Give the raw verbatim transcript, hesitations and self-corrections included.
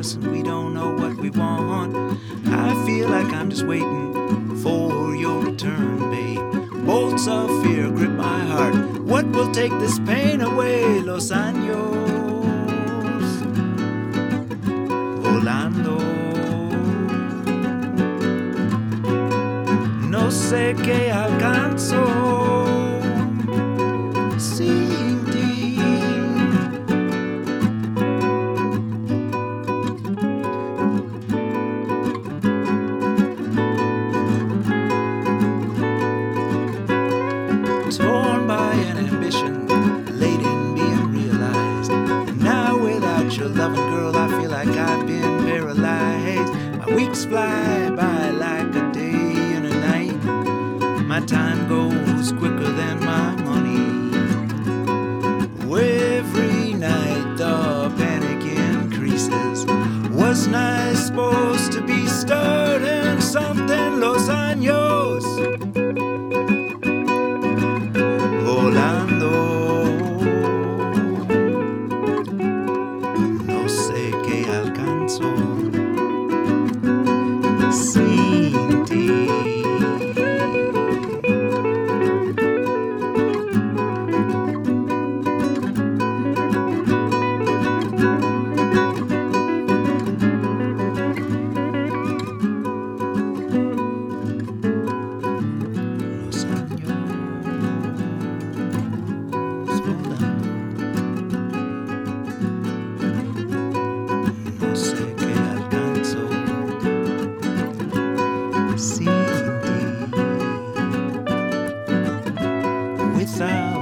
medicine, we don't know what we want. I feel like I'm just waiting for your return, babe. Bolts of fear grip my heart. What will take this pain away? Los años volando. No sé qué alcanzo sin ti. Torn by an ambition, late in being realized. And now without your loving, girl, I feel like I've been paralyzed. My weeks fly by like a day and a night. My time goes quicker than my money. Every night the panic increases. Wasn't I supposed to be starting something? Los años volando. No sé qué alcanzo sin ti. Los años no sé qué alcanzo sin ti. Without